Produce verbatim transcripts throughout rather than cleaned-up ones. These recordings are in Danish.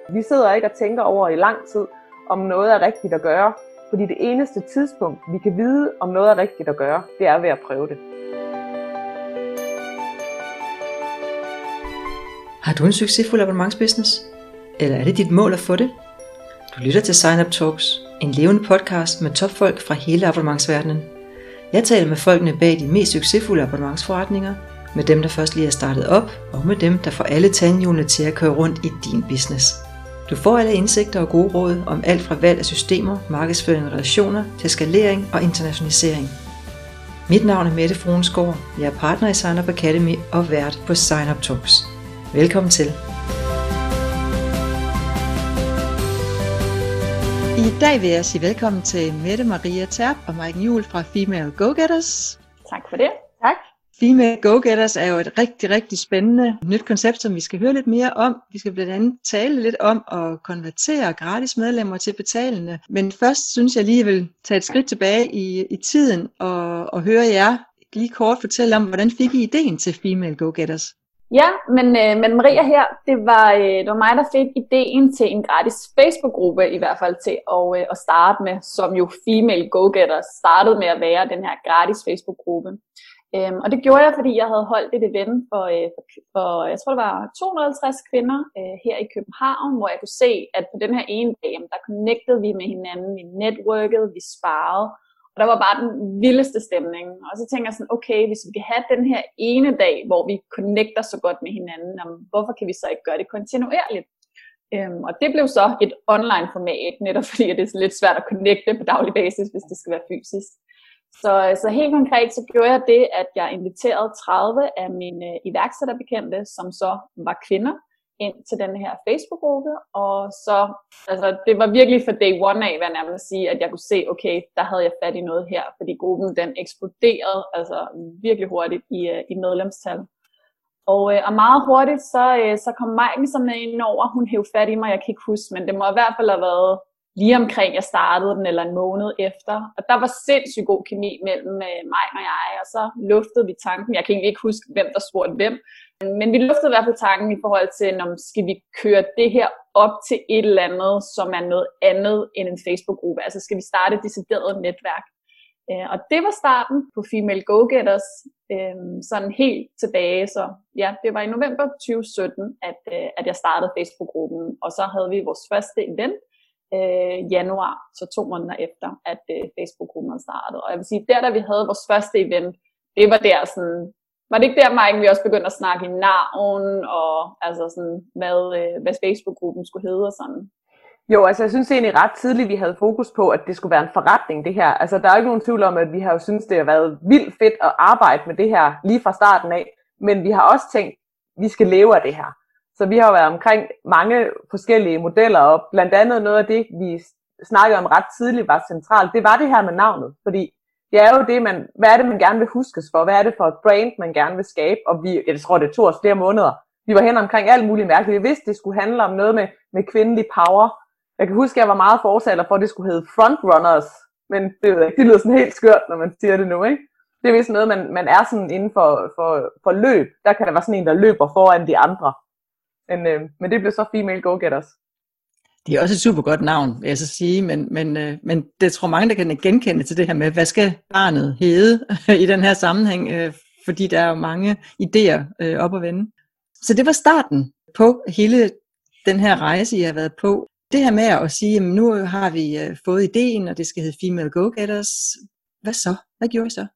Vi sidder ikke og tænker over i lang tid, om noget er rigtigt at gøre, fordi det eneste tidspunkt, vi kan vide, om noget er rigtigt at gøre, det er ved at prøve det. Har du en succesfuld abonnementsbusiness? Eller er det dit mål at få det? Du lytter til Sign Up Talks, en levende podcast med topfolk fra hele abonnementsverdenen. Jeg taler med folkene bag de mest succesfulde abonnementsforretninger, med dem, der først lige er startet op, og med dem, der får alle tandhjulene til at køre rundt i din business. Du får alle indsigter og gode råd om alt fra valg af systemer, markedsføring og relationer til skalering og internationalisering. Mit navn er Mette Fruensgaard. Jeg er partner i Sign Up Academy og vært på Sign Up Talks. Velkommen til. I dag vil jeg sige velkommen til Mette Maria Terp og Maiken Juhl fra Female Go-Getters. Tak for det. Tak. Female Go-Getters er jo et rigtig, rigtig spændende nyt koncept, som vi skal høre lidt mere om. Vi skal blandt andet tale lidt om at konvertere gratis medlemmer til betalende. Men først synes jeg lige, jeg vil tage et skridt tilbage i, i tiden og, og høre jer lige kort fortælle om, hvordan fik I ideen til Female Go-Getters? Ja, men, øh, men Maria her, det var, øh, det var mig, der fik ideen til en gratis Facebook-gruppe, i hvert fald til at, øh, at starte med, som jo Female Go-Getters startede med at være den her gratis Facebook-gruppe. Øhm, og det gjorde jeg, fordi jeg havde holdt et event for, øh, for, for jeg tror det var to hundrede og halvtreds kvinder øh, her i København, hvor jeg kunne se, at på den her ene dag, der connectede vi med hinanden, vi networkede, vi sparede. Og der var bare den vildeste stemning. Og så tænker jeg sådan, okay, hvis vi kan have den her ene dag, hvor vi connecter så godt med hinanden, jamen, hvorfor kan vi så ikke gøre det kontinuerligt? Øhm, og det blev så et online format, netop fordi det er lidt svært at connecte på daglig basis, hvis det skal være fysisk. Så, så helt konkret så gjorde jeg det, at jeg inviterede tredive af mine iværksætterbekendte, som så var kvinder, ind til den her Facebook-gruppe, og så, altså det var virkelig fra day one af, hvad jeg nærmest sige, at jeg kunne se, okay, der havde jeg fat i noget her, fordi gruppen den eksploderede, altså virkelig hurtigt i, i medlemstal. Og, og meget hurtigt, så, så kom Maiken så med ind over, hun hævde fat i mig, jeg kan ikke huske, men det må i hvert fald have været lige omkring, jeg startede den, eller en måned efter. Og der var sindssygt god kemi mellem mig og jeg, og så luftede vi tanken. Jeg kan egentlig ikke huske, hvem der spurgte hvem. Men vi luftede i hvert fald tanken i forhold til, om skal vi køre det her op til et eller andet, som er noget andet end en Facebook-gruppe. Altså skal vi starte et decideret netværk. Og det var starten på Female Go-Getters, sådan helt tilbage. Så ja, det var i november tyve sytten, at, at jeg startede Facebook-gruppen. Og så havde vi vores første event. Øh, januar, så to måneder efter, at øh, Facebook-gruppen startede. Og jeg vil sige, der da vi havde vores første event, det var der sådan, var det ikke der, Maiken, vi også begyndte at snakke i navn, og altså sådan, hvad, øh, hvad Facebook-gruppen skulle hedde og sådan? Jo, altså jeg synes egentlig ret tidligt, vi havde fokus på, at det skulle være en forretning, det her. Altså der er ikke nogen tvivl om, at vi har jo synes det har været vildt fedt at arbejde med det her lige fra starten af, men vi har også tænkt, vi skal leve af det her. Så vi har været omkring mange forskellige modeller, og blandt andet noget af det, vi snakkede om ret tidligt, var centralt. Det var det her med navnet, fordi det er jo det, man, hvad er det, man gerne vil huskes for? Hvad er det for et brand, man gerne vil skabe? Og vi, jeg tror, det tog os flere måneder. Vi var hen omkring alt muligt mærkeligt. Vi vidste, det skulle handle om noget med, med kvindelig power. Jeg kan huske, at jeg var meget fortaler for, at det skulle hedde frontrunners. Men det, det lyder sådan helt skørt, når man siger det nu, ikke? Det er vist noget, man, man er sådan inden for, for, for løb. Der kan der være sådan en, der løber foran de andre. Men, øh, men det blev så Female Go-Getters. Det er også et super godt navn, vil jeg så sige, men, men, øh, men det tror mange, der kan genkende til det her med, hvad skal barnet hedde i den her sammenhæng, øh, fordi der er jo mange idéer øh, op at vende. Så det var starten på hele den her rejse, I har været på. Det her med at sige, at nu har vi øh, fået ideen, og det skal hedde Female Go-Getters. Hvad så? Hvad gjorde I så?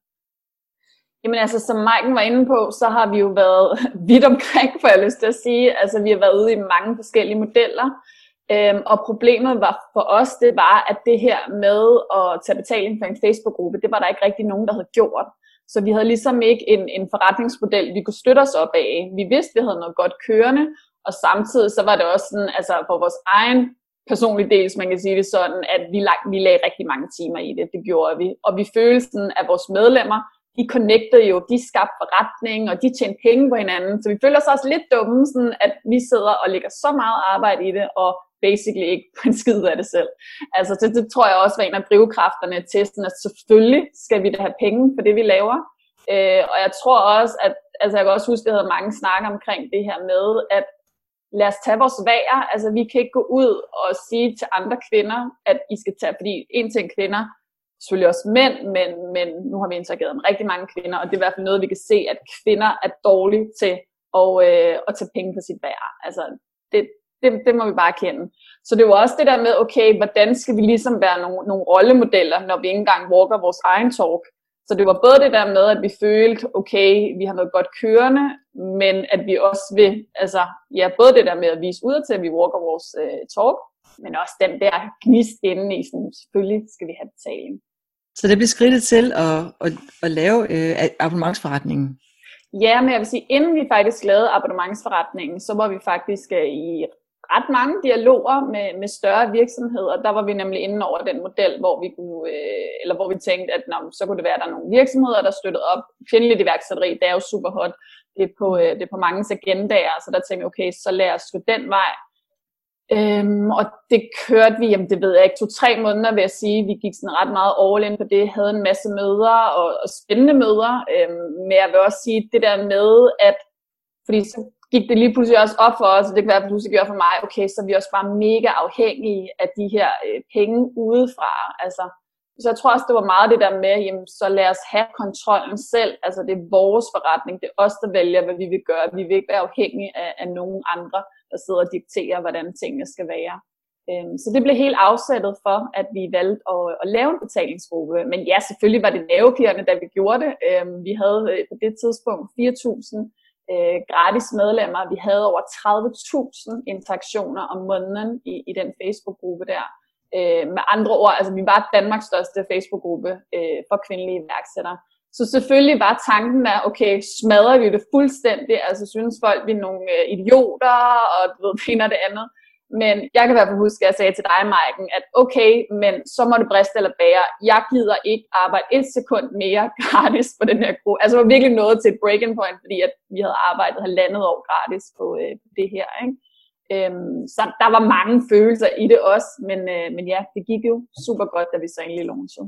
Jamen altså, som Maiken var inde på, så har vi jo været vidt omkring, får jeg lyst til at sige. Altså, vi har været ude i mange forskellige modeller. Øhm, og problemet var for os, det var, at det her med at tage betaling for en Facebook-gruppe, det var der ikke rigtig nogen, der havde gjort. Så vi havde ligesom ikke en, en forretningsmodel, vi kunne støtte os op af. Vi vidste, vi havde noget godt kørende, og samtidig så var det også sådan, altså for vores egen personlige del, man kan sige det sådan, at vi, lag, vi lagde rigtig mange timer i det. Det gjorde vi. Og vi følte sådan, at vores medlemmer, de connectede jo, de skabte forretning, og de tjente penge på hinanden. Så vi føler os også lidt dumme, sådan at vi sidder og lægger så meget arbejde i det, og basically ikke på en skid af det selv. Altså det, det tror jeg også var en af drivkræfterne til, sådan at selvfølgelig skal vi da have penge for det, vi laver. Øh, og jeg tror også, at altså jeg kan også huske, at jeg havde mange snakker omkring det her med, at lad os tage vores vejr. Altså vi kan ikke gå ud og sige til andre kvinder, at I skal tage, fordi en ting kvinder, selvfølgelig også mænd, men, men nu har vi interageret med rigtig mange kvinder, og det er i hvert fald noget, vi kan se, at kvinder er dårlige til at, øh, at tage penge på sit vejr. Altså det, det, det må vi bare kende. Så det var også det der med, okay, hvordan skal vi ligesom være nogle, nogle rollemodeller, når vi ikke engang walker vores egen talk. Så det var både det der med, at vi følte, okay, vi har noget godt kørende, men at vi også vil, altså, ja, både det der med at vise ud til, at vi walker vores øh, talk, men også den der gnist inde i, sådan, selvfølgelig skal vi have betaling. Så det blev skridtet til at, at, at lave øh, abonnementsforretningen? Ja, men jeg vil sige, inden vi faktisk lavede abonnementsforretningen, så var vi faktisk øh, i ret mange dialoger med, med større virksomheder. Der var vi nemlig inde over den model, hvor vi kunne, øh, eller hvor vi tænkte, at nå, så kunne det være, at der er nogle virksomheder, der støttede op. Kvindeligt iværksætteri, det er jo super hot. Det er på, øh, det er på mange agendaer, så der tænkte vi, okay, så lad os gå den vej. Øhm, og det kørte vi, jamen det ved jeg ikke, to-tre måneder vil jeg sige. Vi gik sådan ret meget all in på det, havde en masse møder og, og spændende møder. Øhm, men jeg vil også sige det der med, at fordi så gik det lige pludselig også op for os, og det kan være, at det gør for mig, okay, så er vi også bare mega afhængige af de her øh, penge udefra. Altså, så jeg tror også, det var meget det der med, jamen, så lad os have kontrollen selv. Altså, det er vores forretning, det er os, der vælger, hvad vi vil gøre. Vi vil ikke være afhængige af, af nogen andre, der sidder og dikterer, hvordan tingene skal være. Øhm, så det blev helt afsættet for, at vi valgte at, at lave en betalingsgruppe. Men ja, selvfølgelig var det nervepirrende, da vi gjorde det. Øhm, vi havde øh, på det tidspunkt fire tusind Øh, gratis medlemmer. Vi havde over tredive tusind interaktioner om måneden i, i den Facebook-gruppe der. Øh, med andre ord, altså vi var Danmarks største Facebook-gruppe øh, for kvindelige iværksættere. Så selvfølgelig var tanken der, okay, smadrer vi det fuldstændig, altså synes folk, vi er nogle øh, idioter, og du ved, finder det andet. Men jeg kan i hvert fald huske, at jeg sagde til dig, Maiken, at okay, men så må det briste eller bære. Jeg gider ikke arbejde et sekund mere gratis på den her gruppe. Altså det var virkelig noget til et breaking point, fordi at vi havde arbejdet halvandet år gratis på, øh, på det her. Ikke? Øhm, så der var mange følelser i det også, men, øh, men ja, det gik jo super godt, da vi så egentlig launchede.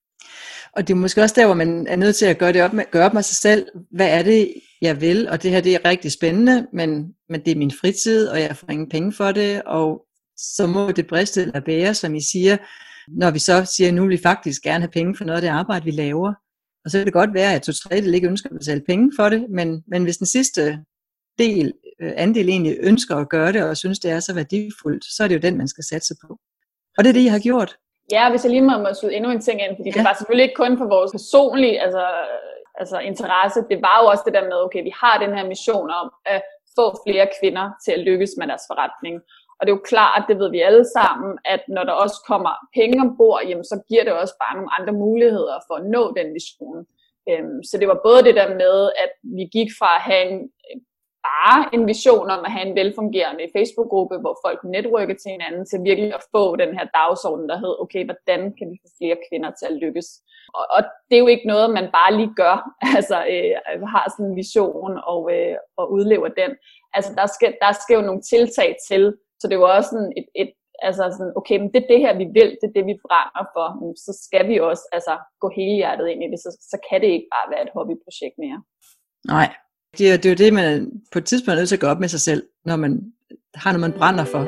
Og det er måske også der, hvor man er nødt til at gøre det op med, gøre op med sig selv. Hvad er det, jeg vil? Og det her, det er rigtig spændende, men, men det er min fritid, og jeg får ingen penge for det. Og så må det briste eller bære, som I siger, når vi så siger, at nu vil vi faktisk gerne have penge for noget af det arbejde, vi laver. Og så kan det godt være, at to tredjedel ikke ønsker at betale penge for det, men, men hvis den sidste del, andel egentlig ønsker at gøre det, og synes, det er så værdifuldt, så er det jo den, man skal satse på. Og det er det, I har gjort. Ja, hvis jeg lige må, må slutte endnu en ting ind, fordi ja. Det var selvfølgelig ikke kun for vores personlige altså, altså interesse, det var jo også det der med, okay, vi har den her mission om at få flere kvinder til at lykkes med deres forretning. Og det er jo klart, det ved vi alle sammen, at når der også kommer penge ombord, jamen, så giver det også bare nogle andre muligheder for at nå den vision. Så det var både det der med, at vi gik fra at have en bare en vision om at have en velfungerende Facebook-gruppe, hvor folk netværker til hinanden, til virkelig at få den her dagsorden, der hed, okay, hvordan kan vi få flere kvinder til at lykkes? Og, og det er jo ikke noget, man bare lige gør, altså øh, har sådan en vision og, øh, og udlever den. Altså der skal, der skal jo nogle tiltag til, så det var også sådan et, et altså sådan, okay, men det er det her, vi vil, det er det, vi brænder for, så skal vi også altså, gå helhjertet ind i det, så, så kan det ikke bare være et hobbyprojekt mere. Nej. Det er, det er jo det, man på et tidspunkt er nødt til at gå op med sig selv, når man har noget, man brænder for.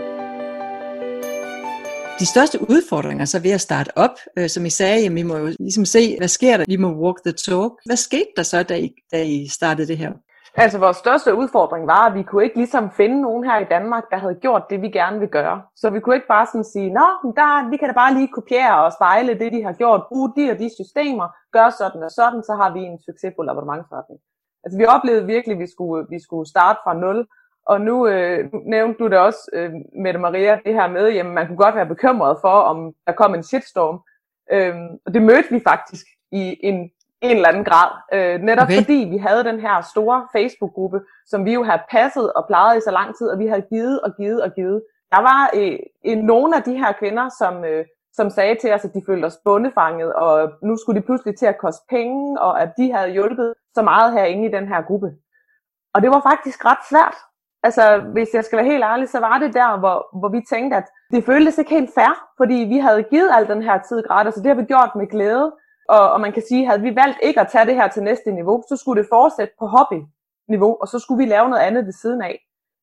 De største udfordringer så ved at starte op, øh, som I sagde, jamen, vi må jo ligesom se, hvad sker der? Vi må walk the talk. Hvad skete der så, da I, da I startede det her? Altså vores største udfordring var, at vi kunne ikke ligesom finde nogen her i Danmark, der havde gjort det, vi gerne vil gøre. Så vi kunne ikke bare sådan sige, nå, der, vi kan da bare lige kopiere og spejle det, de har gjort, bruge de og de systemer, gøre sådan og sådan, så har vi en succesfuld abonnementsforretning. Altså vi oplevede virkelig, at vi skulle, vi skulle starte fra nul, og nu øh, nævnte du det også, øh, Mette Maria, det her med, jamen man kunne godt være bekymret for, om der kom en shitstorm. Øh, og det mødte vi faktisk i en, en eller anden grad, øh, netop okay. Fordi vi havde den her store Facebook-gruppe, som vi jo havde passet og plejet i så lang tid, og vi havde givet og givet og givet. Der var øh, en, nogle af de her kvinder, som... Øh, som sagde til os, at de følte os bundefanget, og nu skulle de pludselig til at koste penge, og at de havde hjulpet så meget herinde i den her gruppe. Og det var faktisk ret svært. Altså, hvis jeg skal være helt ærlig, så var det der, hvor, hvor vi tænkte, at det føltes ikke helt fair, fordi vi havde givet al den her tid gratis, og det har vi gjort med glæde. Og, og man kan sige, havde vi valgt ikke at tage det her til næste niveau, så skulle det fortsætte på hobbyniveau, og så skulle vi lave noget andet ved siden af.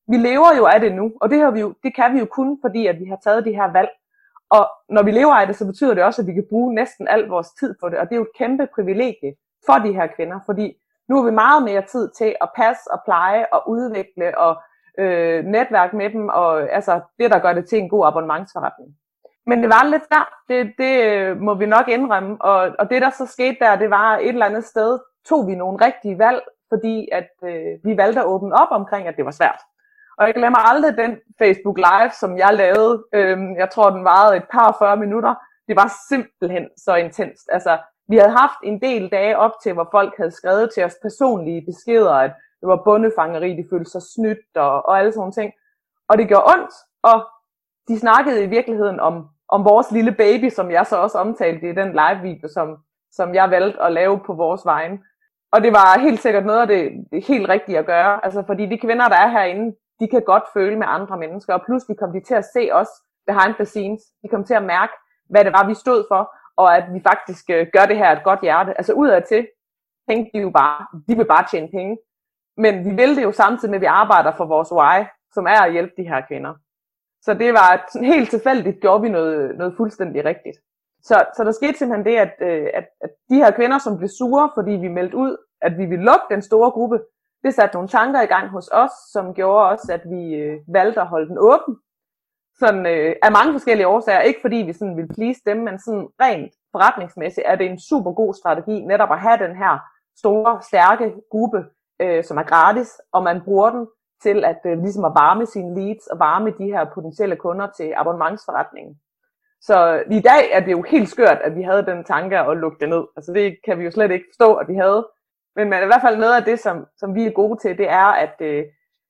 vi lever jo af det nu, og det, har vi jo, det kan vi jo kun, fordi at vi har taget de her valg. Og når vi lever af det, så betyder det også, at vi kan bruge næsten al vores tid på det, og det er jo et kæmpe privilegie for de her kvinder, fordi nu har vi meget mere tid til at passe og pleje og udvikle og øh, netværke med dem, og altså det, der gør det til en god abonnementsforretning. Men det var lidt svært, det, det må vi nok indrømme, og, og det der så skete der, det var et eller andet sted, tog vi nogle rigtige valg, fordi at øh, vi valgte at åbne op omkring, at det var svært. Og jeg glemmer aldrig den Facebook Live, som jeg lavede, øhm, jeg tror den varede et par fyrre minutter, det var simpelthen så intenst. Altså, vi havde haft en del dage op til, hvor folk havde skrevet til os personlige beskeder, at det var bondefangeri, de følte sig snydt og, og alle sådan nogle ting. Og det gjorde ondt, og de snakkede i virkeligheden om, om vores lille baby, som jeg så også omtalte i den live-video, som, som jeg valgte at lave på vores vegne. Og det var helt sikkert noget af det, det helt rigtige at gøre, altså fordi de kvinder, der er herinde, de kan godt føle med andre mennesker, og pludselig kom de til at se os behind the scenes. De kom til at mærke, hvad det var, vi stod for, og at vi faktisk øh, gør det her et godt hjerte. Altså udadtil tænkte de jo bare, de vil bare tjene penge. Men vi vil det jo samtidig med, at vi arbejder for vores why, som er at hjælpe de her kvinder. Så det var helt tilfældigt, gjorde vi noget, noget fuldstændig rigtigt. Så, så der skete simpelthen det, at, øh, at, at de her kvinder, som blev sure, fordi vi meldte ud, at vi ville lukke den store gruppe, det satte nogle tanker i gang hos os, som gjorde også, at vi øh, valgte at holde den åben. Sådan øh, af mange forskellige årsager. Ikke fordi vi sådan ville please dem, men sådan rent forretningsmæssigt er det en super god strategi netop at have den her store, stærke gruppe, øh, som er gratis, og man bruger den til at øh, ligesom at varme sine leads og varme de her potentielle kunder til abonnementsforretningen. Så i dag er det jo helt skørt, at vi havde den tanke at lukke det ned. Altså det kan vi jo slet ikke forstå, at vi havde. Men, men i hvert fald noget af det, som, som vi er gode til, det er at øh,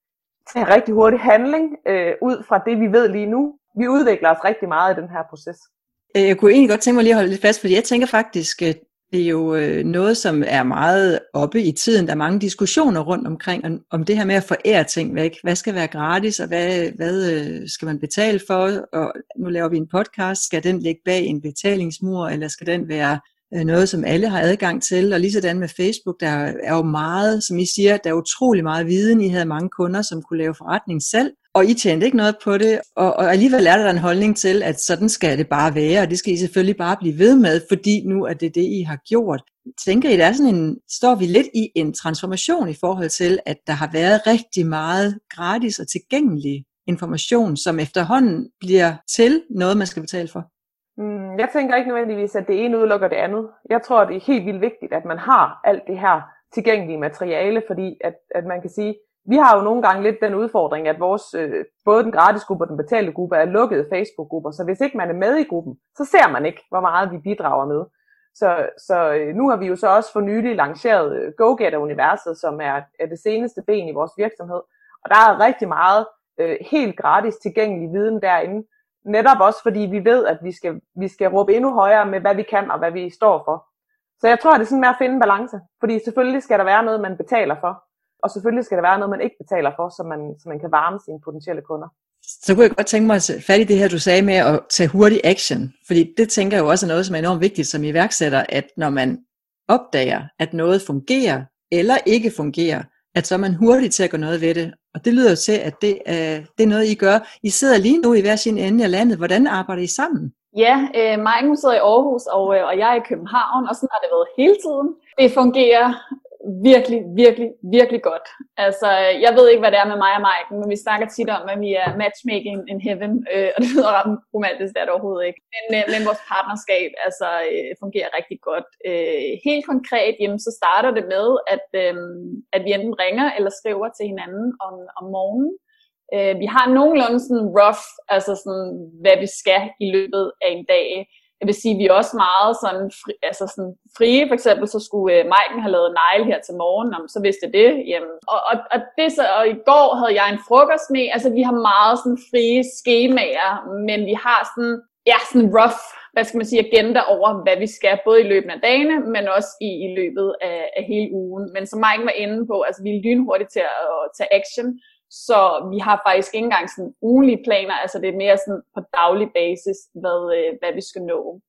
tage rigtig hurtig handling øh, ud fra det, vi ved lige nu. Vi udvikler os rigtig meget i den her proces. Jeg kunne egentlig godt tænke mig lige at holde lidt fast, fordi jeg tænker faktisk, at det er jo noget, som er meget oppe i tiden. Der er mange diskussioner rundt omkring, om det her med at forære ting væk. Hvad skal være gratis, og hvad, hvad skal man betale for? Og nu laver vi en podcast. Skal den ligge bag en betalingsmur, eller skal den være noget, som alle har adgang til? Og lige sådan med Facebook, der er jo meget, som I siger, der er utrolig meget viden. I havde mange kunder, som kunne lave forretning selv, og I tjente ikke noget på det, og, og alligevel er der en holdning til, at sådan skal det bare være, og det skal I selvfølgelig bare blive ved med, fordi nu er det det, I har gjort. Tænker I, der er sådan en, står vi lidt i en transformation i forhold til, at der har været rigtig meget gratis og tilgængelig information, som efterhånden bliver til noget, man skal betale for? Mm, jeg tænker ikke nødvendigvis, at det ene udelukker det andet. Jeg tror, det er helt vildt vigtigt, at man har alt det her tilgængelige materiale, fordi at, at man kan sige, vi har jo nogle gange lidt den udfordring, at vores, øh, både den gratis gruppe og den betalte gruppe er lukkede Facebook-grupper, så hvis ikke man er med i gruppen, så ser man ikke, hvor meget vi bidrager med. Så, så øh, nu har vi jo så også for nylig lanceret øh, GoGetter-universet, som er, er det seneste ben i vores virksomhed, og der er rigtig meget øh, helt gratis tilgængelig viden derinde, netop også fordi vi ved, at vi skal, vi skal råbe endnu højere med, hvad vi kan og hvad vi står for. Så jeg tror, det er sådan med at finde en balance, fordi selvfølgelig skal der være noget, man betaler for, og selvfølgelig skal der være noget, man ikke betaler for, så man, så man kan varme sine potentielle kunder. Så kunne jeg godt tænke mig at fat i det her, du sagde med at tage hurtig action. Fordi det tænker jeg jo også er noget, som er enormt vigtigt som iværksætter, at når man opdager, at noget fungerer eller ikke fungerer, at så er man hurtig til at gøre noget ved det. Og det lyder jo til, at det er, det er noget, I gør. I sidder lige nu i hver sin ende af landet. Hvordan arbejder I sammen? Ja, øh, Maiken sidder i Aarhus, og, øh, og jeg er i København, og sådan har det været hele tiden. Det fungerer virkelig, virkelig, virkelig godt. Altså, jeg ved ikke, hvad det er med mig og Maiken, men vi snakker tit om, at vi er matchmaking in heaven, øh, og det lyder ret romantisk, det er det overhovedet ikke. Men, øh, men vores partnerskab altså, øh, fungerer rigtig godt. Øh, helt konkret, jamen, så starter det med, at, øh, at vi enten ringer eller skriver til hinanden om, om morgenen. Øh, vi har nogenlunde sådan rough, altså sådan, hvad vi skal i løbet af en dag. Jeg vil sige, at vi er også meget sådan, fri, altså sådan frie. For eksempel så skulle uh, Maiken have lavet negle her til morgen, om så vidste det. Jamen. Og, og, og, det så, og i går havde jeg en frokost med. Altså vi har meget sådan frie skemaer, men vi har sådan, ja, sådan rough, hvad skal man sige, agenda over, hvad vi skal, både i løbet af dagene, men også i, i løbet af, af hele ugen. Men som Maiken var inde på, altså vi er lynhurtigt til at, at tage action. Så vi har faktisk ikke engang sådan ugenlige planer, altså det er mere sådan på daglig basis, hvad, hvad vi skal nå.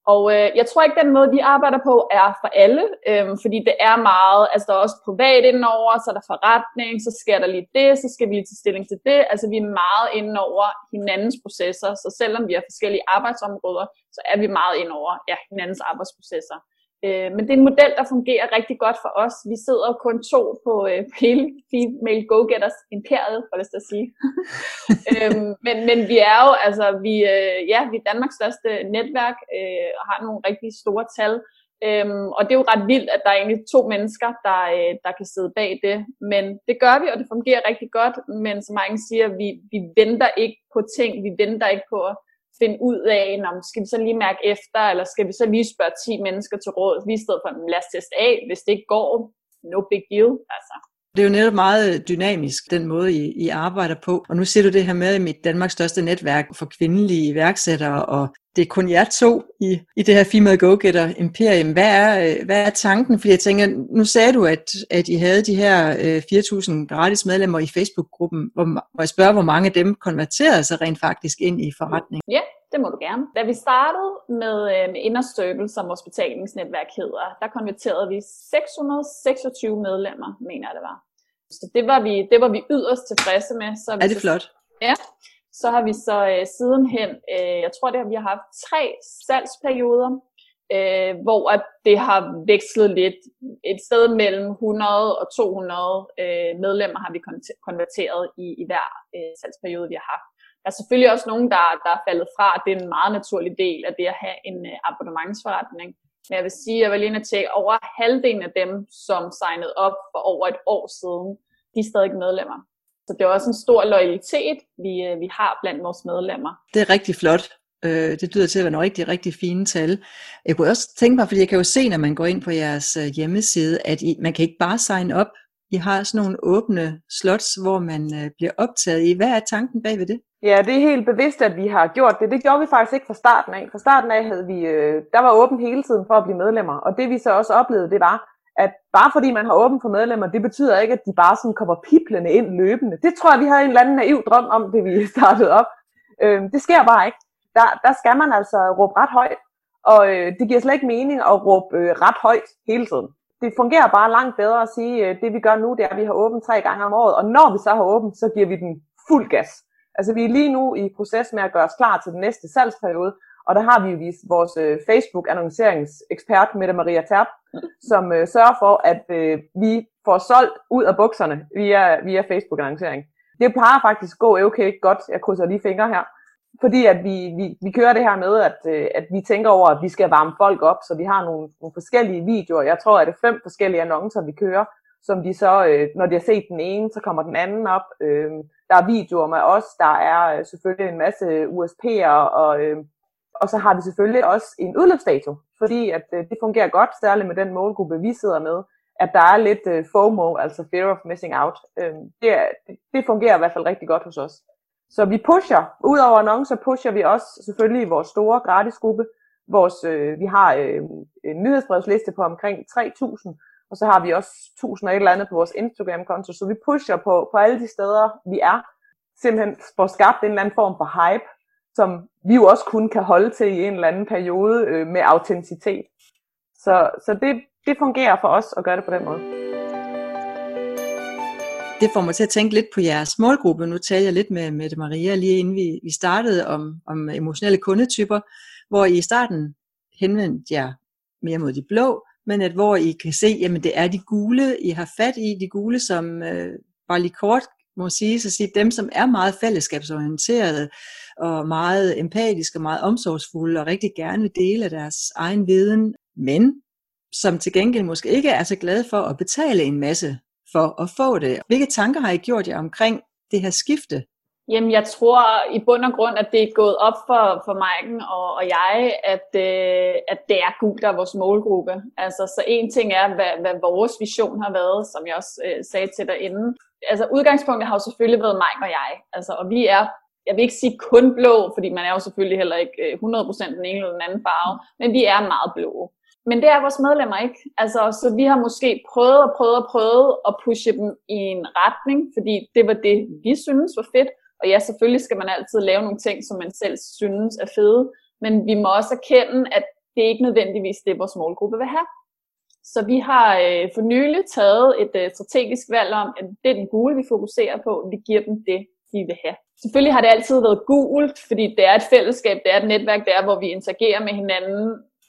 Og øh, jeg tror ikke, den måde, vi arbejder på, er for alle, øh, fordi det er meget, altså der er også privat indenover, så er der forretning, så sker der lige det, så skal vi lige tage stilling til det. Altså vi er meget indenover hinandens processer, så selvom vi har forskellige arbejdsområder, så er vi meget indenover ja, hinandens arbejdsprocesser. Øh, men det er en model, der fungerer rigtig godt for os. Vi sidder jo kun to på øh, hele Female Go-Getters imperiet, for det at sige. øhm, men, men vi er jo, altså, vi, øh, ja, vi er Danmarks største netværk øh, og har nogle rigtig store tal. Øhm, og det er jo ret vildt, at der er egentlig to mennesker, der, øh, der kan sidde bag det. Men det gør vi, og det fungerer rigtig godt. Men som mange siger, vi, vi venter ikke på ting, vi venter ikke på at finde ud af, om skal vi så lige mærke efter, eller skal vi så lige spørge ti mennesker til råd, lige i stedet for, lad os teste af, hvis det ikke går, no big deal, altså. Det er jo netop meget dynamisk, den måde, I, I arbejder på. Og nu ser du det her med mit Danmarks største netværk for kvindelige iværksættere, og det er kun jer to i, i det her Female Go-Getter Imperium. Hvad er, hvad er tanken? Fordi jeg tænker, nu sagde du, at, at I havde de her øh, fire tusind gratis medlemmer i Facebook-gruppen, hvor, hvor jeg spørger, hvor mange af dem konverterede sig rent faktisk ind i forretning? Ja, det må du gerne. Da vi startede med, øh, med Inner Circle, som vores betalingsnetværk hedder, der konverterede vi seks hundrede og seksogtyve medlemmer, mener jeg det var. Så det var vi, det var vi yderst tilfredse med. Så er det så, flot? Ja. Så har vi så øh, sidenhen, øh, jeg tror det har vi har haft tre salgsperioder, øh, hvor at det har vekslet lidt. Et sted mellem hundrede og to hundrede øh, medlemmer har vi konverteret i, i hver øh, salgsperiode, vi har haft. Der er selvfølgelig også nogen, der, der er faldet fra. Det er en meget naturlig del af det at have en øh, abonnementsforretning. Men jeg vil sige, at jeg vil lige at tjekke over halvdelen af dem, som signede op for over et år siden, de er stadig medlemmer. Så det er også en stor loyalitet, vi, vi har blandt vores medlemmer. Det er rigtig flot. Det lyder til at være nogle rigtig, rigtig fine tal. Jeg kunne også tænke mig, fordi jeg kan jo se, når man går ind på jeres hjemmeside, at I, man kan ikke bare signe op. I har sådan nogle åbne slots, hvor man bliver optaget i. Hvad er tanken bag ved det? Ja, det er helt bevidst, at vi har gjort det. Det gjorde vi faktisk ikke fra starten af. Fra starten af havde vi, der var åbent hele tiden for at blive medlemmer. Og det vi så også oplevede, det var, at bare fordi man har åbent for medlemmer, det betyder ikke, at de bare sådan kommer piblende ind løbende. Det tror jeg, vi havde en eller anden naiv drøm om, det vi startede op. Øh, det sker bare ikke. Der, der skal man altså råbe ret højt, og øh, det giver slet ikke mening at råbe øh, ret højt hele tiden. Det fungerer bare langt bedre at sige, øh, det vi gør nu, det er, at vi har åbent tre gange om året, og når vi så har åbent, så giver vi den fuld gas. Altså vi er lige nu i proces med at gøre os klar til den næste salgsperiode, og der har vi jo vist vores øh, Facebook-annonceringsekspert, Mette Maria Terp, som øh, sørger for, at øh, vi får solgt ud af bukserne via, via Facebook-annoncering. Det plejer faktisk at gå okay godt, jeg krydser lige fingre her, fordi at vi, vi, vi kører det her med, at, øh, at vi tænker over, at vi skal varme folk op, så vi har nogle, nogle forskellige videoer. Jeg tror, at det er fem forskellige annoncer, vi kører, som de så, øh, når de har set den ene, så kommer den anden op. Øh, der er videoer med os, der er øh, selvfølgelig en masse U S P'er, og, øh, og så har vi selvfølgelig også en udløbsdato, fordi at øh, det fungerer godt, særligt med den målgruppe, vi sidder med, at der er lidt øh, FOMO, altså Fear of Missing Out. Øh, det, det, det fungerer i hvert fald rigtig godt hos os. Så vi pusher, udover annoncer, pusher vi også selvfølgelig vores store gratisgruppe. Vores, øh, vi har øh, en nyhedsbrevsliste på omkring tre tusind, og så har vi også tusind og et eller andet på vores Instagram-konto. Så vi pusher på, på alle de steder, vi er. Simpelthen får skabt en eller anden form for hype, som vi jo også kun kan holde til i en eller anden periode øh, med autenticitet. Så, så det, det fungerer for os at gøre det på den måde. Det får mig til at tænke lidt på jeres målgruppe. Nu talte jeg lidt med Mette Maria lige inden vi, vi startede om, om emotionelle kundetyper, hvor I i starten henvendte jer mere mod de blå, men at hvor I kan se, jamen det er de gule, I har fat i, de gule, som øh, bare lige kort må sige, så sige dem, som er meget fællesskabsorienterede og meget empatiske og meget omsorgsfulde og rigtig gerne vil dele af deres egen viden, men som til gengæld måske ikke er så glade for at betale en masse for at få det. Hvilke tanker har I gjort jer omkring det her skifte? Jamen, jeg tror i bund og grund, at det er gået op for, for Maiken og, og jeg, at, øh, at det er gult, der er vores målgruppe. Altså, så en ting er, hvad, hvad vores vision har været, som jeg også øh, sagde til dig inden. Altså, udgangspunktet har jo selvfølgelig været Maiken og jeg. Altså, og vi er, jeg vil ikke sige kun blå, fordi man er jo selvfølgelig heller ikke hundrede procent den ene eller den anden farve, men vi er meget blå. Men det er vores medlemmer ikke. Altså, så vi har måske prøvet og prøvet og prøvet at pushe dem i en retning, fordi det var det, vi synes var fedt. Og ja, selvfølgelig skal man altid lave nogle ting, som man selv synes er fede. Men vi må også erkende, at det er ikke nødvendigvis det, vores målgruppe vil have. Så vi har øh, for nylig taget et øh, strategisk valg om, at det er den gule, vi fokuserer på. Vi giver dem det, de vil have. Selvfølgelig har det altid været gult, fordi det er et fællesskab, det er et netværk, det er, hvor vi interagerer med hinanden.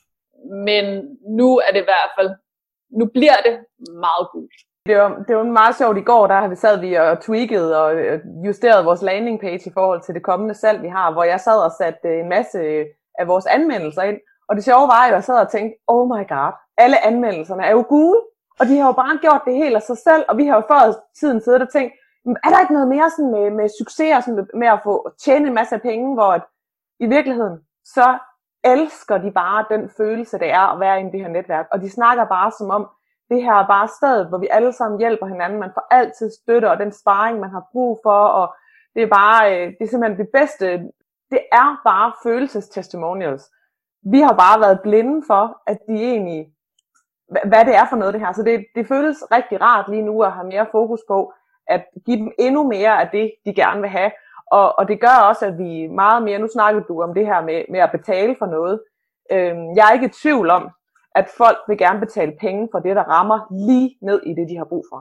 Men nu er det i hvert fald, nu bliver det meget gult. Det var, det var meget sjovt. I går, der har vi sad vi og tweakede og justeret vores landing page i forhold til det kommende salg, vi har, hvor jeg sad og satte en masse af vores anmeldelser ind. Og det sjove var jo, at jeg sad og tænkte, oh my god, alle anmeldelserne er jo gule, og de har jo bare gjort det helt af sig selv, og vi har jo før tiden siddet og tænkt, er der ikke noget mere sådan med, med succes og sådan med at få tjene en masse penge, hvor at, i virkeligheden, så elsker de bare den følelse, det er at være i det her netværk, og de snakker bare som om, det her er bare stedet, hvor vi alle sammen hjælper hinanden, man får altid støtte, og den sparring, man har brug for, og det er bare, det er simpelthen det bedste, det er bare følelsestestimonials. Vi har bare været blinde for, at de egentlig, hvad det er for noget det her. Så det, det føles rigtig rart lige nu at have mere fokus på, at give dem endnu mere af det, de gerne vil have. Og, og det gør også, at vi meget mere, nu snakkede du om det her med, med at betale for noget. Øhm, jeg er ikke i tvivl om, at folk vil gerne betale penge for det, der rammer lige ned i det, de har brug for.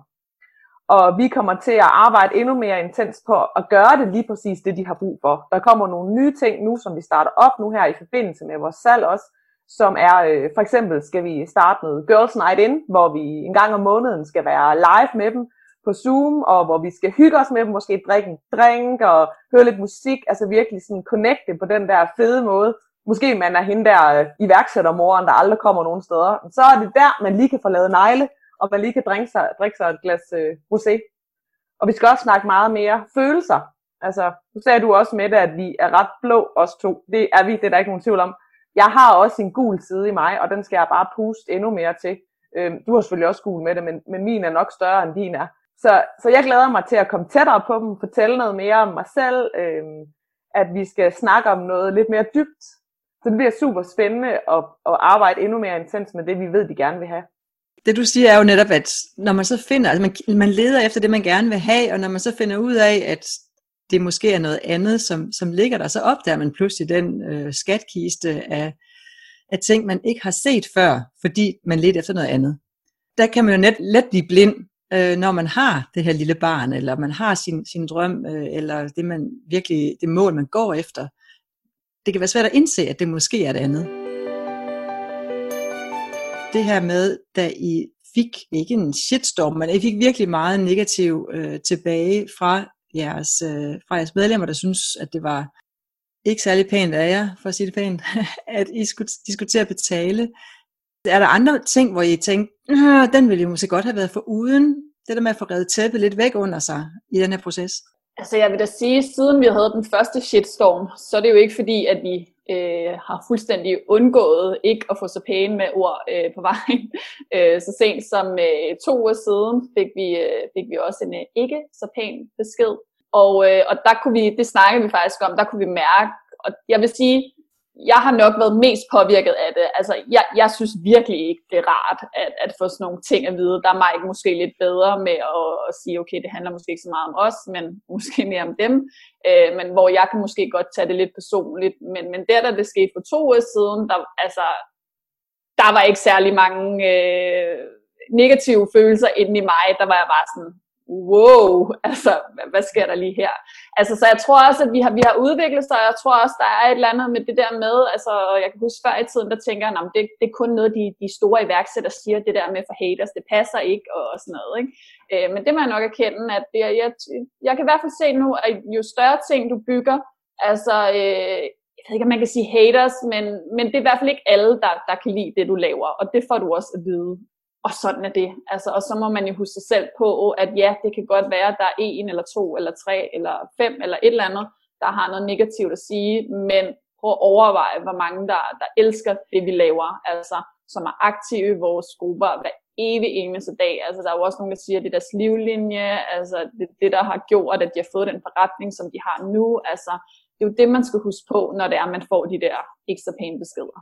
Og vi kommer til at arbejde endnu mere intens på at gøre det lige præcis det, de har brug for. Der kommer nogle nye ting nu, som vi starter op nu her i forbindelse med vores salg også, som er, øh, for eksempel skal vi starte med Girls Night In, hvor vi en gang om måneden skal være live med dem på Zoom, og hvor vi skal hygge os med dem, måske drikke en drink og høre lidt musik, altså virkelig sådan connecte på den der fede måde. Måske man er hende der øh, iværksættermoren, der aldrig kommer nogen steder. Så er det der, man lige kan få lavet negle, og man lige kan drikke sig, drikke sig et glas øh, rosé. Og vi skal også snakke meget mere følelser. Altså, nu sagde du også med det, at vi er ret blå, os to. Det er vi, det er der ikke nogen tvivl om. Jeg har også en gul side i mig, og den skal jeg bare puste endnu mere til. Øhm, du har selvfølgelig også gul med det, men, men min er nok større end din er. Så, så jeg glæder mig til at komme tættere på dem, fortælle noget mere om mig selv, øhm, at vi skal snakke om noget lidt mere dybt. Så det bliver super spændende at, at arbejde endnu mere intens med det, vi ved, de gerne vil have. Det du siger er jo netop, at når man så finder, altså man, man leder efter det, man gerne vil have, og når man så finder ud af, at det måske er noget andet, som, som ligger der, så opdager man pludselig den øh, skatkiste af, af ting, man ikke har set før, fordi man leder efter noget andet. Der kan man jo net, let blive blind, øh, når man har det her lille barn, eller man har sin, sin drøm, øh, eller det, man virkelig, det mål, man går efter. Det kan være svært at indse, at det måske er det andet. Det her med, da I fik ikke en shitstorm, men I fik virkelig meget negativ øh, tilbage fra jeres, øh, fra jeres medlemmer, der synes, at det var ikke særlig pænt af jer, for at sige det pænt, at I skulle diskutere betale. Er der andre ting, hvor I tænkte, den ville I måske godt have været foruden, det der med at få revet tæppet lidt væk under sig i den her proces? Altså jeg vil da sige, siden vi havde den første shitstorm, så er det jo ikke fordi, at vi øh, har fuldstændig undgået ikke at få så pæne med ord øh, på vejen. Øh, så sent som øh, to uger siden fik vi, øh, fik vi også en øh, ikke så pæn besked. Og, øh, og der kunne vi, det snakkede vi faktisk om, der kunne vi mærke, og jeg vil sige, jeg har nok været mest påvirket af det. Altså, jeg, jeg synes virkelig ikke, det er rart at, at få sådan nogle ting at vide. Der er mig måske lidt bedre med at, at sige, okay, det handler måske ikke så meget om os, men måske mere om dem. Øh, men hvor jeg kan måske godt tage det lidt personligt. Men, men der, da det skete for to år siden, der, altså, der var ikke særlig mange øh, negative følelser inde i mig. Der var jeg bare sådan, wow, altså, hvad sker der lige her? Altså, så jeg tror også, at vi har, vi har udviklet sig, og jeg tror også, der er et eller andet med det der med, altså, jeg kan huske før i tiden, der tænker jeg, det, det er kun noget, de, de store iværksættere siger, det der med for haters, det passer ikke, og, og sådan noget, ikke? Øh, men det må jeg nok erkende, at det, jeg, jeg kan i hvert fald se nu, at jo større ting du bygger, altså, øh, jeg ved ikke, om man kan sige haters, men, men det er i hvert fald ikke alle, der, der kan lide det, du laver, og det får du også at vide. Og sådan er det. Altså, og så må man jo huske sig selv på, at ja, det kan godt være, at der er en, eller to, eller tre, eller fem, eller et eller andet, der har noget negativt at sige, men prøv at overveje, hvor mange, der, der elsker det, vi laver, altså, som er aktive i vores grupper hver evig eneste dag. Altså, der er jo også nogen, der siger, at det er deres livlinje, altså, det, det, der har gjort, at de har fået den forretning, som de har nu, altså, det er jo det, man skal huske på, når det er, man får de der ekstra pæne beskeder.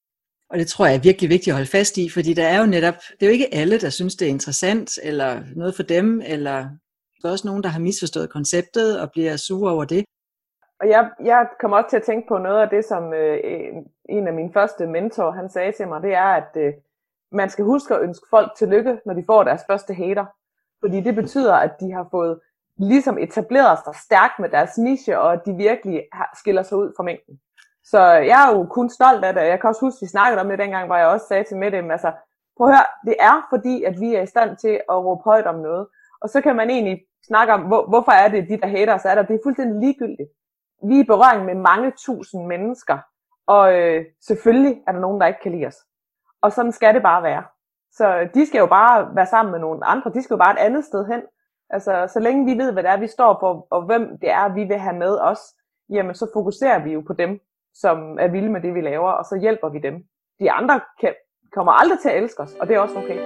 Og det tror jeg er virkelig vigtigt at holde fast i, fordi der er jo netop, det er jo ikke alle, der synes, det er interessant, eller noget for dem, eller der er også nogen, der har misforstået konceptet og bliver sure over det. Og jeg, jeg kommer også til at tænke på noget af det, som øh, en af mine første mentorer, han sagde til mig, det er, at øh, man skal huske at ønske folk tillykke, når de får deres første hater. Fordi det betyder, at de har fået ligesom etableret sig stærkt med deres niche, og at de virkelig skiller sig ud fra mængden. Så jeg er jo kun stolt af det, jeg kan også huske, at vi snakkede om det dengang, hvor jeg også sagde til Mette, altså, prøv at høre, det er fordi, at vi er i stand til at råbe højt om noget. Og så kan man egentlig snakke om, hvor, hvorfor er det, de der haters er der. Det er fuldstændig ligegyldigt. Vi er i berøring med mange tusind mennesker, og øh, selvfølgelig er der nogen, der ikke kan lide os. Og sådan skal det bare være. Så de skal jo bare være sammen med nogle andre, de skal jo bare et andet sted hen. Altså, så længe vi ved, hvad det er, vi står på, og hvem det er, vi vil have med os, jamen så fokuserer vi jo på dem, som er vilde med det, vi laver, og så hjælper vi dem. De andre kan, kommer aldrig til at elske os, og det er også okay.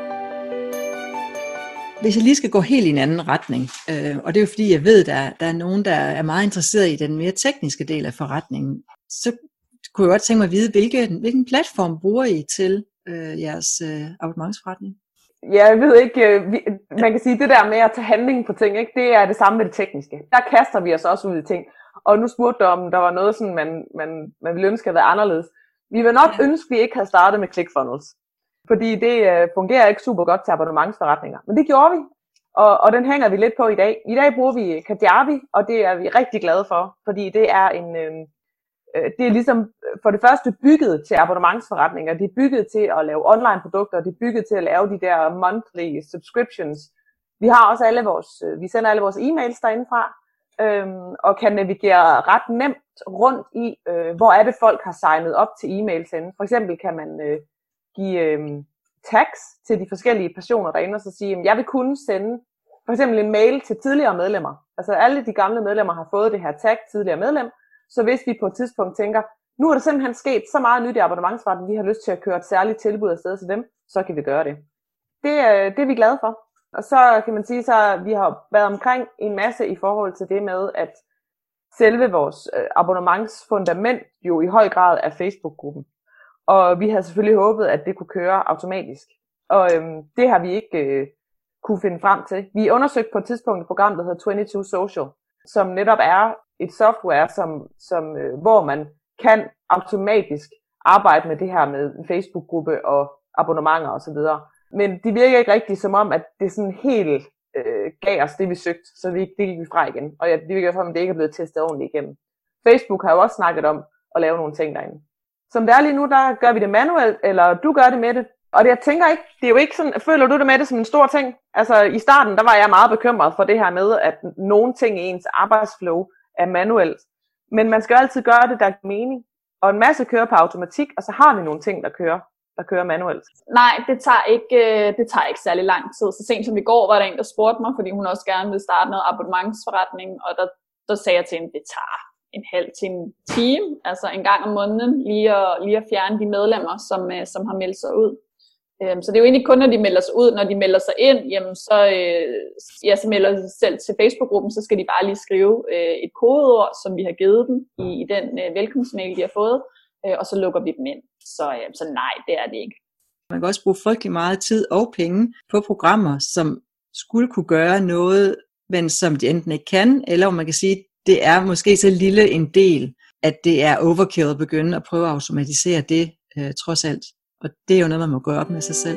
Hvis jeg lige skal gå helt i en anden retning, øh, og det er jo fordi, jeg ved, at der, der er nogen, der er meget interesseret i den mere tekniske del af forretningen, så kunne jeg godt tænke mig at vide, hvilken, hvilken platform bruger I til øh, jeres øh, abonnementsforretning? Ja, jeg ved ikke, vi, man kan sige, det der med at tage handling på ting, ikke, det er det samme med det tekniske. Der kaster vi os også ud i ting. Og nu spurgte du, om der var noget, sådan, man, man, man ville ønske at være anderledes. Vi vil nok ja. ønske, at vi ikke havde startet med ClickFunnels. Fordi det øh, fungerer ikke super godt til abonnementsforretninger. Men det gjorde vi, og, og den hænger vi lidt på i dag. I dag bruger vi Kajabi, og det er vi rigtig glade for. Fordi det er en... Øh, det er ligesom for det første bygget til abonnementsforretninger. Det er bygget til at lave online produkter, det er bygget til at lave de der monthly subscriptions. Vi har også alle vores, vi sender alle vores e-mails derindefra, øhm, og kan navigere ret nemt rundt i, øh, hvor er det folk har signet op til e-mails henne. For eksempel kan man øh, give øh, tags til de forskellige personer derinde, og så sige, at jeg vil kunne sende for eksempel en mail til tidligere medlemmer. Altså alle de gamle medlemmer har fået det her tag, tidligere medlem. Så hvis vi på et tidspunkt tænker, nu er der simpelthen sket så meget nyt i abonnementsforretningen, vi har lyst til at køre et særligt tilbud afsted til dem, så kan vi gøre det. Det, det er vi glade for. Og så kan man sige, at vi har været omkring en masse i forhold til det med, at selve vores abonnementsfundament jo i høj grad er Facebook-gruppen. Og vi havde selvfølgelig håbet, at det kunne køre automatisk. Og øhm, det har vi ikke øh, kunne finde frem til. Vi undersøgte på et tidspunkt et program, der hedder toogtyve Social, som netop er et software, som, som, øh, hvor man kan automatisk arbejde med det her med en Facebook-gruppe og abonnementer osv. Men det virker ikke rigtigt som om, at det sådan helt øh, gav os det, vi søgte, så vi ikke delte vi fra igen. Og ja, det virker som om, det ikke er blevet testet ordentligt igennem. Facebook har jo også snakket om at lave nogle ting derinde. Som det er lige nu, der gør vi det manuelt, eller du gør det med det. Og det, jeg tænker ikke, det er jo ikke sådan, føler du det med det som en stor ting? Altså i starten, der var jeg meget bekymret for det her med, at nogle ting i ens arbejdsflow er manuelt. Men man skal jo altid gøre det, der er mening. Og en masse kører på automatik, og så har vi nogle ting, der kører, der kører manuelt. Nej, det tager, ikke, det tager ikke særlig lang tid. Så sent som i går var der en, der spurgte mig, fordi hun også gerne ville starte noget abonnementsforretning, og der, der sagde jeg til hende, det tager en halv til en time, altså en gang om måneden, lige at, lige at fjerne de medlemmer, som, som har meldt sig ud. Så det er jo egentlig kun, når de melder sig ud, når de melder sig ind, jamen så, øh, ja, så melder de sig selv til Facebook-gruppen, så skal de bare lige skrive øh, et kodeord, som vi har givet dem i, i den øh, velkomstmail, de har fået, øh, og så lukker vi dem ind. Så, øh, så nej, det er det ikke. Man kan også bruge frygtelig meget tid og penge på programmer, som skulle kunne gøre noget, men som de enten ikke kan, eller man kan sige, det er måske så lille en del, at det er overkill at begynde at prøve at automatisere det øh, trods alt. Og det er jo noget, man må gøre op med sig selv.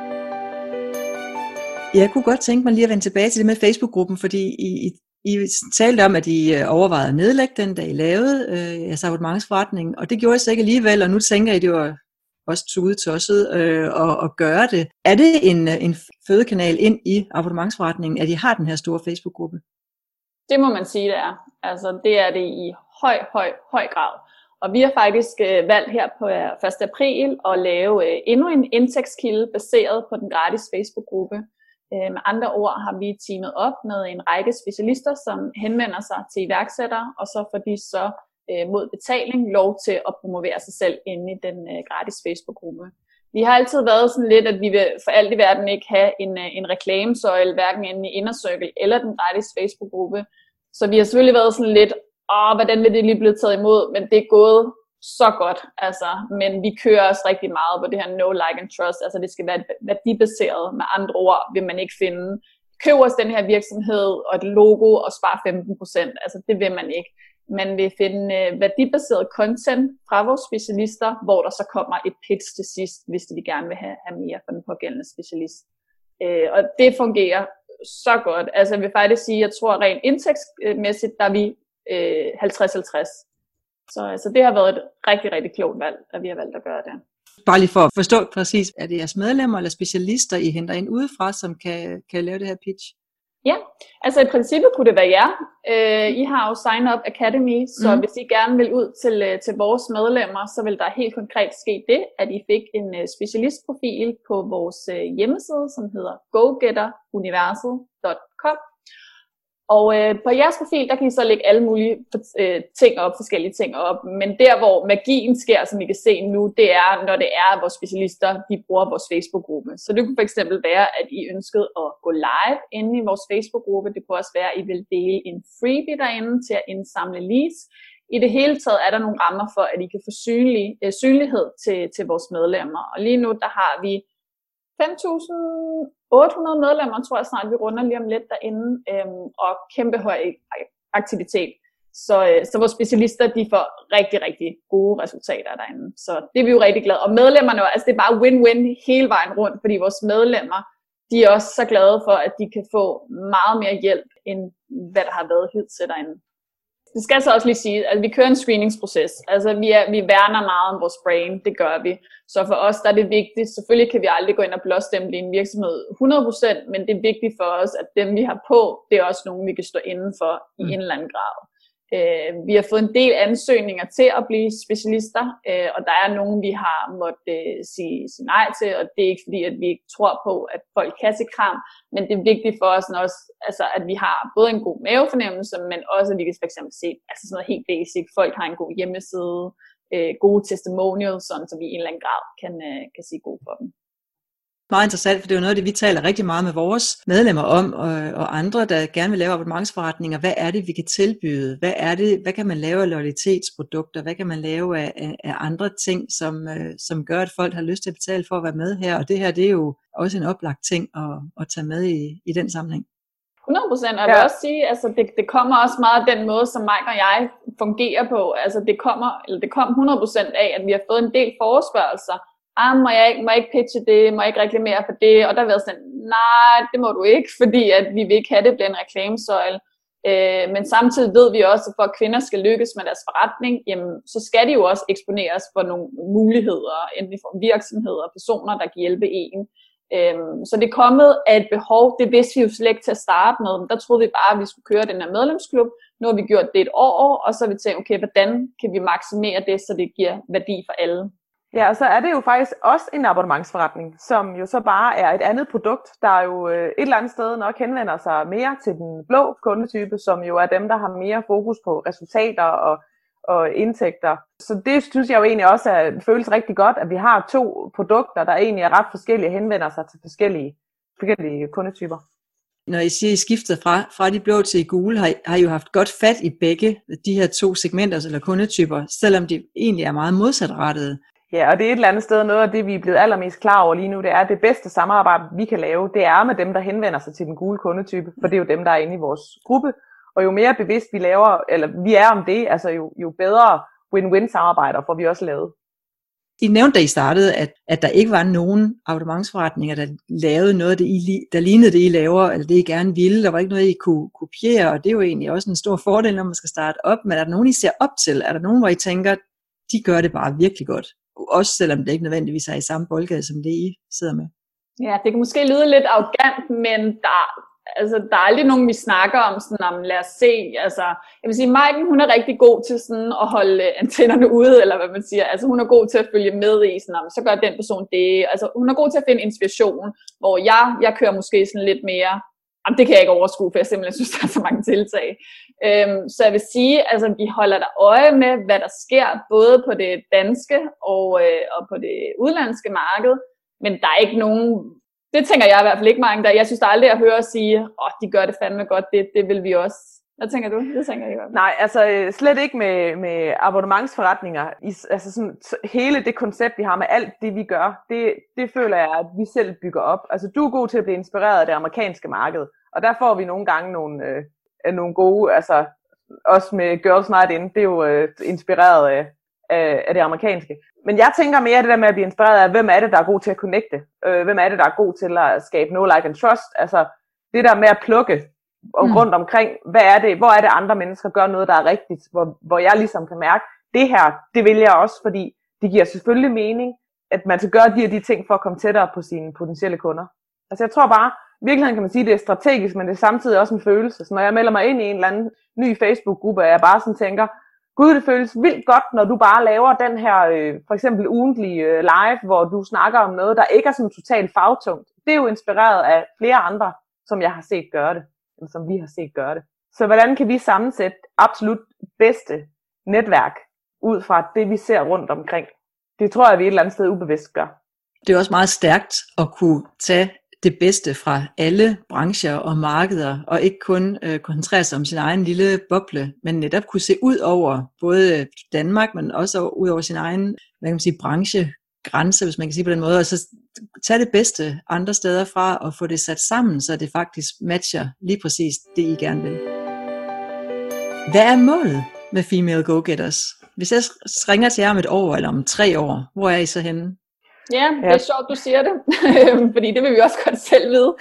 Jeg kunne godt tænke mig lige at vende tilbage til det med Facebook-gruppen, fordi I, I, I talte om, at I overvejede at nedlægge den, da I lavede øh, jeres abonnementsforretning, og det gjorde I så ikke alligevel, og nu tænker I, det var også tudetosset øh, at, at gøre det. Er det en, en fødekanal ind i abonnementsforretningen, at I har den her store Facebook-gruppe? Det må man sige, det er. Altså, det er det i høj, høj, høj grad. Og vi har faktisk øh, valgt her på øh, første april at lave øh, endnu en indtægtskilde baseret på den gratis Facebook-gruppe. Øh, med andre ord har vi teamet op med en række specialister, som henvender sig til iværksættere, og så får de så øh, mod betaling lov til at promovere sig selv inde i den øh, gratis Facebook-gruppe. Vi har altid været sådan lidt, at vi vil for alt i verden ikke have en, øh, en reklamesøjle, hverken inde i Inner Circle eller den gratis Facebook-gruppe. Så vi har selvfølgelig været sådan lidt, åh, hvordan vil det lige blive taget imod, men det er gået så godt, altså, men vi kører også rigtig meget på det her no, like and trust, altså det skal være værdibaseret, med andre ord vil man ikke finde, køb os den her virksomhed og et logo og spar femten procent, altså det vil man ikke. Man vil finde øh, værdibaseret content fra vores specialister, hvor der så kommer et pitch til sidst, hvis de gerne vil have, have mere fra den pågældende specialist. Øh, og det fungerer så godt. Altså jeg vil faktisk sige, jeg tror rent indtægtsmæssigt, der er vi øh, halvtreds halvtreds. Så altså, det har været et rigtig, rigtig klogt valg, at vi har valgt at gøre det. Bare lige for at forstå præcis, er det jeres medlemmer eller specialister, I henter ind udefra, som kan, kan lave det her pitch? Ja, altså i princippet kunne det være jer. Øh, I har jo Sign Up Academy, så mm. hvis I gerne vil ud til, til vores medlemmer, så vil der helt konkret ske det, at I fik en specialistprofil på vores hjemmeside, som hedder go getter universet punktum com. Og øh, på jeres profil, der kan I så lægge alle mulige øh, ting op, forskellige ting op. Men der, hvor magien sker, som I kan se nu, det er, når det er, at vores specialister, de bruger vores Facebook-gruppe. Så det kunne for eksempel være, at I ønskede at gå live inde i vores Facebook-gruppe. Det kunne også være, at I vil dele en freebie derinde til at indsamle leads. I det hele taget er der nogle rammer for, at I kan få synlig, øh, synlighed til, til vores medlemmer. Og lige nu, der har vi fem tusind otte hundrede medlemmer, tror jeg snart, vi runder lige om lidt derinde, øhm, og kæmpe høj aktivitet. Så, øh, så vores specialister, de får rigtig, rigtig gode resultater derinde. Så det er vi jo rigtig glade. Og medlemmerne, altså det er bare win-win hele vejen rundt, fordi vores medlemmer, de er også så glade for, at de kan få meget mere hjælp, end hvad der har været hidtil derinde. Det skal så også lige sige, at vi kører en screeningsproces. Altså vi, er, vi værner meget om vores brain, det gør vi. Så for os der er det vigtigt, selvfølgelig kan vi aldrig gå ind og blåstemple en virksomhed hundrede procent, men det er vigtigt for os, at dem vi har på, det er også nogen, vi kan stå inden for i en eller anden grad. Øh, vi har fået en del ansøgninger til at blive specialister, øh, og der er nogen, vi har måttet øh, sige, sige nej til, og det er ikke fordi, at vi ikke tror på, at folk kan se kram, men det er vigtigt for os også, altså, at vi har både en god mavefornemmelse, men også, at vi kan for eksempel se altså sådan noget helt basic. Folk har en god hjemmeside, øh, gode testimonials, sådan, så vi i en eller anden grad kan, øh, kan sige god for dem. Meget interessant, for det er jo noget af det, vi taler rigtig meget med vores medlemmer om, og, og andre, der gerne vil lave abonnementsforretninger. Hvad er det, vi kan tilbyde? Hvad er det, hvad kan man lave af loyalitetsprodukter? Hvad kan man lave af, af, af andre ting, som, øh, som gør, at folk har lyst til at betale for at være med her? Og det her, det er jo også en oplagt ting at, at tage med i, i den sammenhæng. hundrede procent, og jeg vil også sige, altså det, det kommer også meget af den måde, som Mike og jeg fungerer på. Altså det kommer, eller det kom hundrede procent af, at vi har fået en del forespørgelser. Ah, må jeg ikke, må jeg ikke pitche det, må jeg ikke reklamere for det, og der har været sådan, nej, det må du ikke, fordi at vi vil ikke have det bliver en reklamesøjle. Øh, men samtidig ved vi også, at for at kvinder skal lykkes med deres forretning, jamen, så skal de jo også eksponeres for nogle muligheder, enten i form af virksomheder og personer, der kan hjælpe en. Øh, så det er kommet af et behov, det vidste vi jo slet ikke til at starte med, men der troede vi bare, at vi skulle køre den her medlemsklub. Nu har vi gjort det et år, og så har vi tænkt, okay, hvordan kan vi maksimere det, så det giver værdi for alle. Ja, og så er det jo faktisk også en abonnementsforretning, som jo så bare er et andet produkt, der jo øh, et eller andet sted nok henvender sig mere til den blå kundetype, som jo er dem, der har mere fokus på resultater og, og indtægter. Så det synes jeg jo egentlig også er, føles rigtig godt, at vi har to produkter, der egentlig er ret forskellige og henvender sig til forskellige, forskellige kundetyper. Når I siger, I skiftet fra, fra de blå til gule, har I, har I jo haft godt fat i begge de her to segmenter eller kundetyper, selvom de egentlig er meget modsatrettede. Ja, og det er et eller andet sted noget af det, vi er blevet allermest klar over lige nu, det er, at det bedste samarbejde, vi kan lave, det er med dem, der henvender sig til den gule kundetype, for det er jo dem, der er inde i vores gruppe. Og jo mere bevidst vi laver, eller vi er om det, altså jo, jo bedre win-win samarbejder får vi også lavet. I nævnte, da I startede, at, at der ikke var nogen abonnementsforretninger, der lavede noget, det I, der lignede det, I laver, eller det I gerne ville. Der var ikke noget, I kunne kopiere, og det er jo egentlig også en stor fordel, når man skal starte op. Men er der nogen, I ser op til? Er der nogen, hvor I tænker, de gør det bare virkelig godt? Også selvom det ikke nødvendigvis er i samme boldgade, som det I sidder med. Ja, det kan måske lyde lidt arrogant, men der, altså, der er aldrig nogen, vi snakker om, sådan om, lad os se, altså, jeg vil sige, Maiken, hun er rigtig god til sådan at holde antennerne ude, eller hvad man siger, altså hun er god til at følge med i, sådan om, så gør den person det, altså hun er god til at finde inspiration, hvor jeg, jeg kører måske sådan lidt mere, jamen, det kan jeg ikke overskue, for jeg simpelthen synes, der er så mange tiltag. Øhm, så jeg vil sige, altså vi holder der øje med, hvad der sker, både på det danske og, øh, og på det udlandske marked, men der er ikke nogen, det tænker jeg i hvert fald ikke mange der, jeg synes der aldrig at høre at sige, åh, oh, de gør det fandme godt, det, det vil vi også. Hvad tænker du? Det tænker jeg ikke. Nej, altså slet ikke med, med abonnementsforretninger. I, altså sådan, hele det koncept, vi har med alt det, vi gør, det, det føler jeg, at vi selv bygger op. Altså du er god til at blive inspireret af det amerikanske marked, og der får vi nogle gange nogle, øh, nogle gode, altså også med Girls Night In, det er jo øh, inspireret af, af, af det amerikanske. Men jeg tænker mere det der med at blive inspireret af, hvem er det, der er god til at connecte? Øh, hvem er det, der er god til at skabe no like and trust? Altså det der med at plukke og mm. rundt omkring, hvad er det, hvor er det andre mennesker gør noget, der er rigtigt, hvor, hvor jeg ligesom kan mærke, det her, det vil jeg også, fordi det giver selvfølgelig mening, at man skal gøre de og de ting for at komme tættere på sine potentielle kunder. Altså jeg tror bare, i virkeligheden kan man sige, at det er strategisk, men det er samtidig også en følelse. Så når jeg melder mig ind i en eller anden ny Facebook-gruppe, og jeg bare sådan tænker, gud, det føles vildt godt, når du bare laver den her, øh, for eksempel ugentlige øh, live, hvor du snakker om noget, der ikke er sådan totalt fagtungt. Det er jo inspireret af flere andre, som jeg har set gøre det, eller som vi har set gøre det. Så hvordan kan vi sammensætte absolut bedste netværk ud fra det, vi ser rundt omkring? Det tror jeg, vi et eller andet sted ubevidst gør. Det er også meget stærkt at kunne tage det bedste fra alle brancher og markeder, og ikke kun øh, koncentrere sig om sin egen lille boble, men netop kunne se ud over både Danmark, men også ud over sin egen, hvad kan man sige, branchegrænse, hvis man kan sige på den måde, og så tage det bedste andre steder fra og få det sat sammen, så det faktisk matcher lige præcis det, I gerne vil. Hvad er målet med Female Go-Getters? Hvis jeg ringer til jer om et år eller om tre år, hvor er I så henne? Ja, det er sjovt, du siger det, fordi det vil vi også godt selv vide.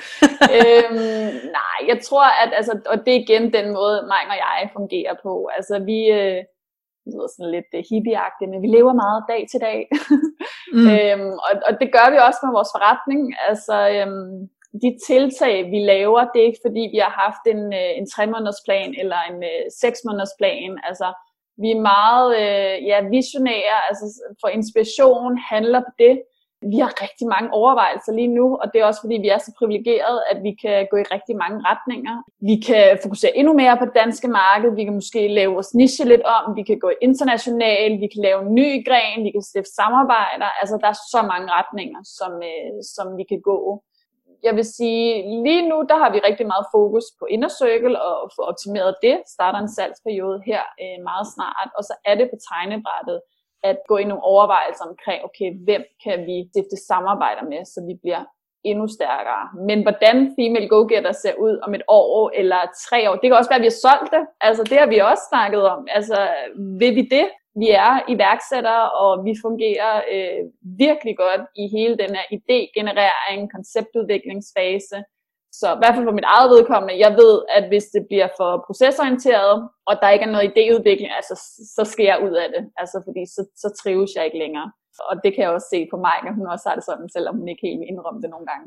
øhm, nej, jeg tror, at, altså, og det er igen den måde, mig og jeg fungerer på. Altså, vi øh, lyder sådan lidt hippieagtigt, men vi lever meget dag til dag. mm. øhm, og, og det gør vi også med vores forretning. Altså, øhm, de tiltag, vi laver, det er ikke fordi, vi har haft en, en tre måneders plan eller en øh, seks måneders plan. Altså, vi er meget øh, ja, visionære, altså for inspiration handler på det. Vi har rigtig mange overvejelser lige nu, og det er også fordi, vi er så privilegerede, at vi kan gå i rigtig mange retninger. Vi kan fokusere endnu mere på det danske marked, vi kan måske lave vores niche lidt om, vi kan gå internationalt, vi kan lave en ny gren, vi kan stifte samarbejder. Altså der er så mange retninger, som, øh, som vi kan gå. Jeg vil sige, lige nu der har vi rigtig meget fokus på Inner Circle og få optimeret det. Starter en salgsperiode her øh, meget snart, og så er det på tegnebrættet at gå i nogle overvejelser omkring, okay, hvem kan vi stifte samarbejder med, så vi bliver endnu stærkere. Men hvordan Female Go-Getter ser ud om et år eller tre år, det kan også være, at vi har solgt det. Altså det har vi også snakket om. Altså vil vi det? Vi er iværksættere, og vi fungerer øh, virkelig godt i hele den her idégenerering, konceptudviklingsfase. Så i hvert fald for mit eget vedkommende, jeg ved, at hvis det bliver for procesorienteret, og der ikke er noget idéudvikling, altså, så skal jeg ud af det. Altså, fordi så, så trives jeg ikke længere. Og det kan jeg også se på mig, at hun også har det sådan, selvom hun ikke helt indrømmer det nogle gange.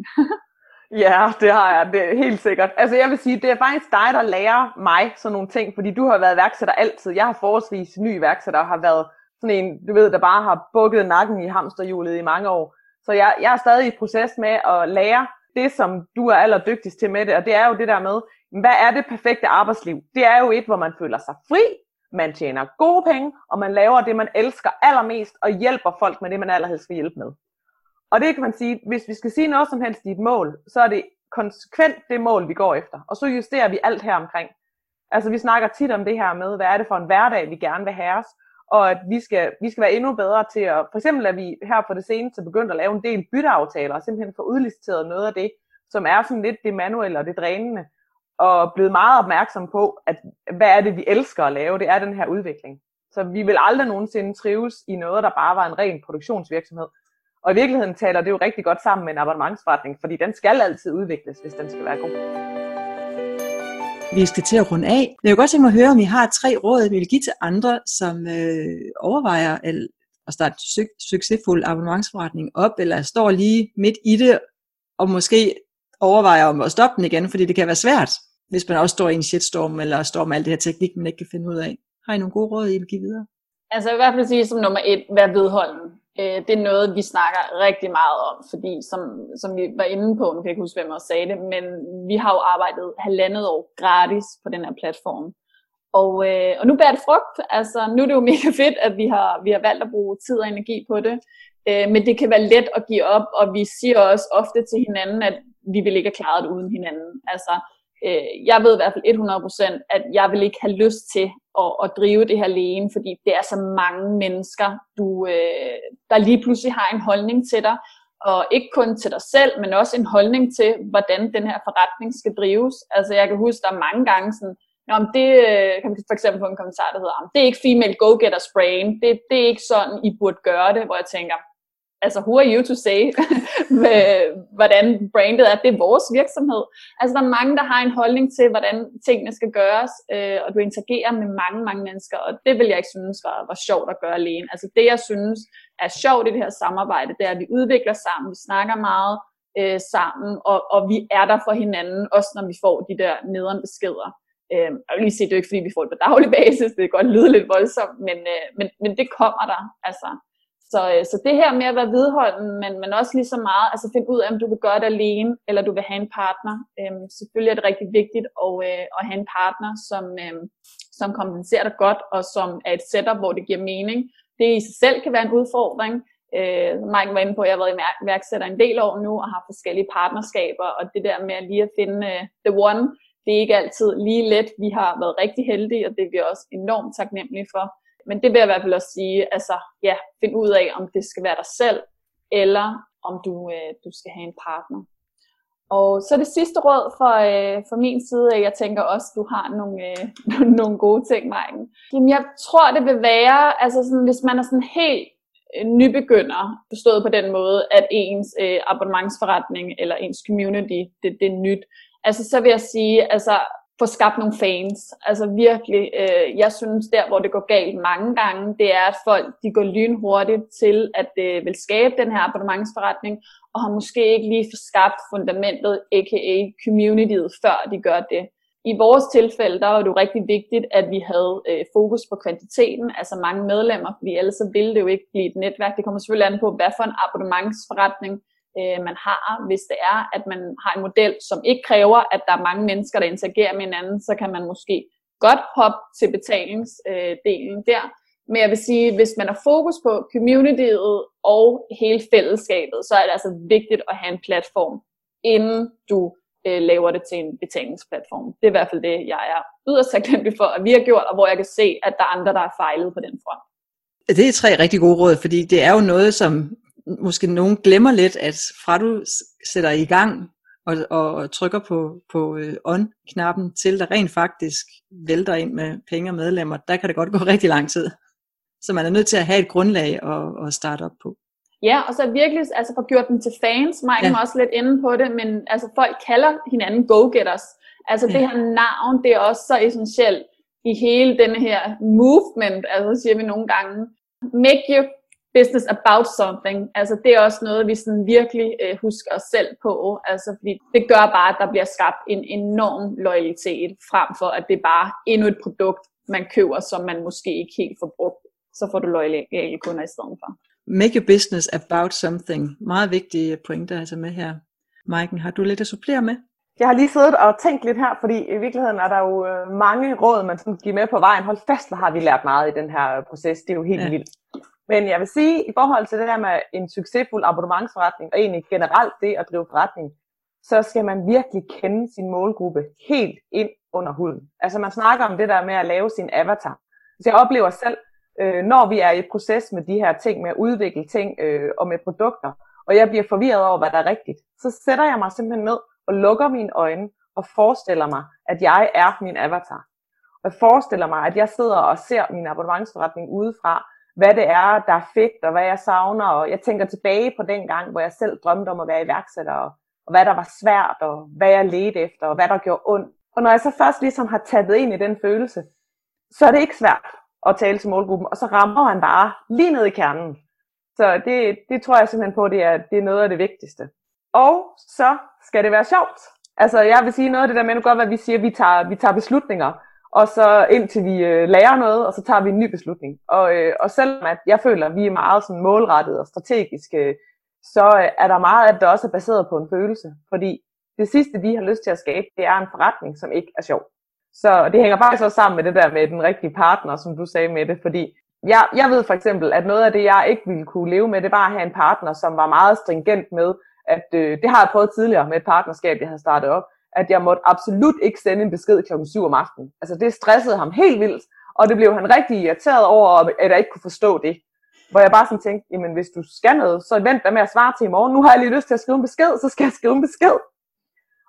Ja, det har jeg, det er helt sikkert. Altså jeg vil sige, det er faktisk dig, der lærer mig sådan nogle ting, fordi du har været iværksætter altid. Jeg har forholdsvis ny iværksætter og har været sådan en, du ved, der bare har bukket nakken i hamsterhjulet i mange år. Så jeg, jeg er stadig i proces med at lære det, som du er allerdygtigst til med det, og det er jo det der med, hvad er det perfekte arbejdsliv? Det er jo et, hvor man føler sig fri, man tjener gode penge, og man laver det, man elsker allermest, og hjælper folk med det, man allerhelst vil hjælpe med. Og det kan man sige, hvis vi skal sige noget som helst i et mål, så er det konsekvent det mål, vi går efter, og så justerer vi alt her omkring. Altså vi snakker tit om det her med, hvad er det for en hverdag, vi gerne vil have os, og at vi skal, vi skal være endnu bedre til at, for eksempel at vi her for det seneste begyndt at lave en del bytteaftaler, og simpelthen få udliciteret noget af det, som er sådan lidt det manuelle og det drænende, og blevet meget opmærksom på, at hvad er det, vi elsker at lave, det er den her udvikling. Så vi vil aldrig nogensinde trives i noget, der bare var en ren produktionsvirksomhed. Og i virkeligheden taler det jo rigtig godt sammen med en abonnementsforretning, fordi den skal altid udvikles, hvis den skal være god. Vi skal til at runde af. Jeg vil godt tænke mig at høre, om I har tre råd, vi vil give til andre, som øh, overvejer at starte en succesfuld abonnementsforretning op, eller står lige midt i det, og måske overvejer om at stoppe den igen, fordi det kan være svært, hvis man også står i en shitstorm, eller står med alt det her teknik, man ikke kan finde ud af. Har I nogle gode råd, I vil give videre? Altså jeg vil i hvert fald sige som nummer et, vær vedholden. Det er noget, vi snakker rigtig meget om, fordi som, som vi var inde på, nu kan jeg ikke huske, hvem også sagde det, men vi har jo arbejdet halvandet år gratis på den her platform. Og, øh, og nu bærer det frugt. Altså nu er det jo mega fedt, at vi har, vi har valgt at bruge tid og energi på det. Øh, men det kan være let at give op, og vi siger også ofte til hinanden, at vi vil ikke have klaret det uden hinanden. Altså øh, jeg ved i hvert fald hundrede procent, at jeg vil ikke have lyst til at, at drive det her alene, fordi det er så mange mennesker, du, øh, der lige pludselig har en holdning til dig, og ikke kun til dig selv, men også en holdning til, hvordan den her forretning skal drives. Altså jeg kan huske, der er mange gange sådan, Nå, men det kan man for eksempel få en kommentar, der hedder, det er ikke female go-getters brain, det, det er ikke sådan, I burde gøre det, hvor jeg tænker, altså who are you to say, hvordan brandet er, det er vores virksomhed. Altså der er mange, der har en holdning til, hvordan tingene skal gøres, øh, og du interagerer med mange, mange mennesker, og det vil jeg ikke synes var, var sjovt at gøre alene. Altså det, jeg synes er sjovt i det her samarbejde, det er, at vi udvikler sammen, vi snakker meget øh, sammen, og, og vi er der for hinanden, også når vi får de der nederen beskeder. Øh, jeg vil lige sige, det er jo ikke, fordi vi får det på daglig basis, det kan godt lyde lidt voldsomt, men, øh, men, men det kommer der, altså. Så, så det her med at være vedholden, men, men også lige så meget, altså finde ud af, om du vil gøre det alene, eller du vil have en partner. Øhm, selvfølgelig er det rigtig vigtigt at, øh, at have en partner, som, øh, som kompenserer dig godt, og som er et setup, hvor det giver mening. Det i sig selv kan være en udfordring. Øh, Mike var inde på, at jeg har været iværksætter en del år nu, og har forskellige partnerskaber, og det der med at lige at finde uh, the one, det er ikke altid lige let. Vi har været rigtig heldige, og det er vi også enormt taknemmelige for. Men det vil jeg i hvert fald også sige, altså ja, find ud af, om det skal være dig selv, eller om du, øh, du skal have en partner. Og så det sidste råd for, øh, for min side, jeg tænker også, du har nogle, øh, nogle gode ting, Maiken. Jamen jeg tror, det vil være, altså sådan, hvis man er sådan helt øh, nybegynder, forstået på den måde, at ens øh, abonnementsforretning eller ens community, det, det er nyt. Altså så vil jeg sige, altså få skabt nogle fans. Altså virkelig, øh, jeg synes der, hvor det går galt mange gange, det er, at folk de går lynhurtigt til at øh, vil skabe den her abonnementsforretning, og har måske ikke lige fået skabt fundamentet, aka communityet, før de gør det. I vores tilfælde, der var det jo rigtig vigtigt, at vi havde øh, fokus på kvantiteten, altså mange medlemmer, fordi ellers så ville det jo ikke blive et netværk. Det kommer selvfølgelig an på, hvad for en abonnementsforretning man har. Hvis det er, at man har en model, som ikke kræver, at der er mange mennesker, der interagerer med hinanden, så kan man måske godt hoppe til betalingsdelen der. Men jeg vil sige, hvis man har fokus på communityet og hele fællesskabet, så er det altså vigtigt at have en platform, inden du øh, laver det til en betalingsplatform. Det er i hvert fald det, jeg er yderst taknemmelig for, at vi har gjort, og hvor jeg kan se, at der er andre, der er fejlet på den front. Det er tre rigtig gode råd, fordi det er jo noget, som måske nogen glemmer lidt, at fra du sætter i gang og, og trykker på, på on-knappen til der rent faktisk vælter ind med penge og medlemmer, der kan det godt gå rigtig lang tid. Så man er nødt til at have et grundlag at, at starte op på. Ja, og så virkelig altså få gjort dem til fans. Mike ja. var også lidt inde på det, men altså folk kalder hinanden go-getters. Altså ja. det her navn, det er også så essentielt i hele denne her movement, altså siger vi nogle gange, make your business about something. Altså det er også noget, vi sådan virkelig øh, husker os selv på. Altså fordi det gør bare, at der bliver skabt en enorm loyalitet, frem for at det er bare endnu et produkt, man køber, som man måske ikke helt får brugt. Så får du loyale kunder i stedet for. Make your business about something. Meget vigtige pointer altså med her. Maiken, har du lidt at supplere med? Jeg har lige siddet og tænkt lidt her, fordi i virkeligheden er der jo mange råd, man sådan giver med på vejen. Hold fast, hvor har vi lært meget i den her proces. Det er jo helt ja. vildt. Men jeg vil sige, i forhold til det der med en succesfuld abonnementsforretning, og egentlig generelt det at drive forretning, så skal man virkelig kende sin målgruppe helt ind under huden. Altså man snakker om det der med at lave sin avatar. Så jeg oplever selv, øh, når vi er i proces med de her ting, med at udvikle ting øh, og med produkter, og jeg bliver forvirret over, hvad der er rigtigt, så sætter jeg mig simpelthen ned og lukker mine øjne og forestiller mig, at jeg er min avatar. Og jeg forestiller mig, at jeg sidder og ser min abonnementsforretning udefra, hvad det er, der er fedt, og hvad jeg savner, og jeg tænker tilbage på den gang, hvor jeg selv drømte om at være iværksætter, og, og hvad der var svært, og hvad jeg ledte efter, og hvad der gjorde ondt. Og når jeg så først ligesom har taget ind i den følelse, så er det ikke svært at tale til målgruppen, og så rammer man bare lige ned i kernen. Så det, det tror jeg simpelthen på, det er, det er noget af det vigtigste. Og så skal det være sjovt. Altså jeg vil sige noget af det der med, nu godt hvad vi siger, vi tager, vi tager beslutninger, og så indtil vi øh, lærer noget, og så tager vi en ny beslutning. Og, øh, og selvom at jeg føler, at vi er meget sådan målrettet og strategiske, så øh, er der meget af det, der også er baseret på en følelse. Fordi det sidste, vi har lyst til at skabe, det er en forretning, som ikke er sjov. Så det hænger faktisk også sammen med det der med den rigtige partner, som du sagde med det. Fordi jeg, jeg ved for eksempel, at noget af det, jeg ikke ville kunne leve med, det var at have en partner, som var meget stringent med, at øh, det har jeg prøvet tidligere med et partnerskab, jeg havde startet op, at jeg måtte absolut ikke sende en besked klokken syv om aftenen. Altså det stressede ham helt vildt, og det blev han rigtig irriteret over, at jeg ikke kunne forstå det. Hvor jeg bare sådan tænkte, jamen hvis du skal noget, så vent da med at svare til i morgen. Nu har jeg lige lyst til at skrive en besked, så skal jeg skrive en besked.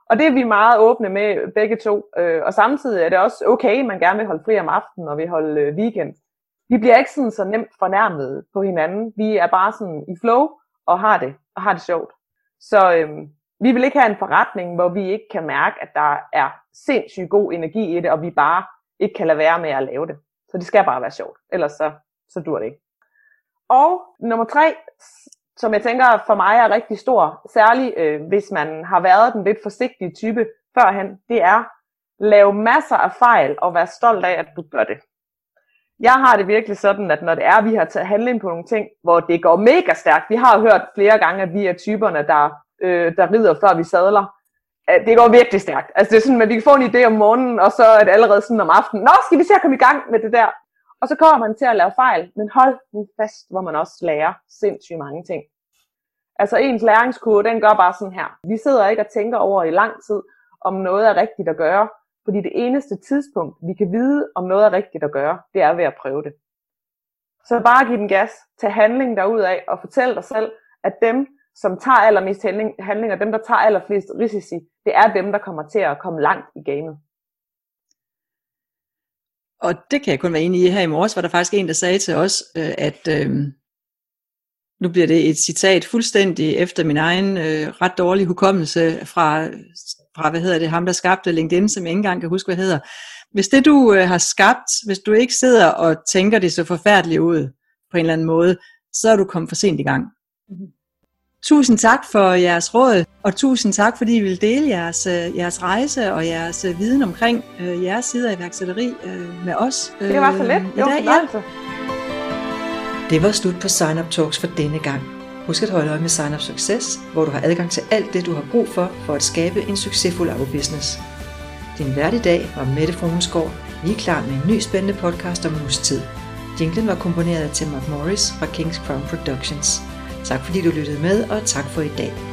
Og det er vi meget åbne med begge to. Øh, og samtidig er det også okay, man gerne vil holde fri om aftenen og vil holde øh, weekend. Vi bliver ikke sådan så nemt fornærmet på hinanden. Vi er bare sådan i flow og har det, og har det sjovt. Så øh, vi vil ikke have en forretning, hvor vi ikke kan mærke, at der er sindssygt god energi i det, og vi bare ikke kan lade være med at lave det. Så det skal bare være sjovt, ellers så, så dur det ikke. Og nummer tre, som jeg tænker for mig er rigtig stor, særligt øh, hvis man har været den lidt forsigtige type førhen, det er lave masser af fejl og være stolt af, at du gør det. Jeg har det virkelig sådan, at når det er, at vi har taget handling på nogle ting, hvor det går mega stærkt. Vi har jo hørt flere gange, at vi er typerne, der, øh, der rider før vi sadler. Det går virkelig stærkt. Altså det er sådan, at vi kan få en idé om morgenen, og så er det allerede sådan om aftenen. Nå, skal vi se at komme i gang med det der? Og så kommer man til at lave fejl, men hold nu fast, hvor man også lærer sindssygt mange ting. Altså ens læringskurve, den gør bare sådan her. Vi sidder ikke og tænker over i lang tid, om noget er rigtigt at gøre, fordi det eneste tidspunkt, vi kan vide, om noget er rigtigt at gøre, det er ved at prøve det. Så bare giv den gas, tag handling derudad og fortæl dig selv, at dem, som tager allermest handling, handling, og dem, der tager allerflest risici, det er dem, der kommer til at komme langt i gamet. Og det kan jeg kun være enig i. Her i morges var der faktisk en, der sagde til os, at øh, nu bliver det et citat fuldstændig efter min egen øh, ret dårlige hukommelse fra, fra, hvad hedder det, ham der skabte LinkedIn, som jeg ikke engang kan huske, hvad hedder. Hvis det du øh, har skabt, hvis du ikke sidder og tænker det så forfærdeligt ud på en eller anden måde, så er du kommet for sent i gang. Mm-hmm. Tusind tak for jeres råd, og tusind tak, fordi I vil dele jeres, jeres rejse og jeres viden omkring øh, jeres sider af iværksætteri øh, med os. Det var så let. Øh, det, var dag, ja. Det var slut på Sign Up Talks for denne gang. Husk at holde øje med Sign Up Success, hvor du har adgang til alt det, du har brug for, for at skabe en succesfuld abo-business. Din vært i dag var Mette Fruensgaard. Vi er klar med en ny spændende podcast om en uges tid. Jinglen var komponeret af Tim Mark Morris fra King's Crown Productions. Tak fordi du lyttede med, og tak for i dag.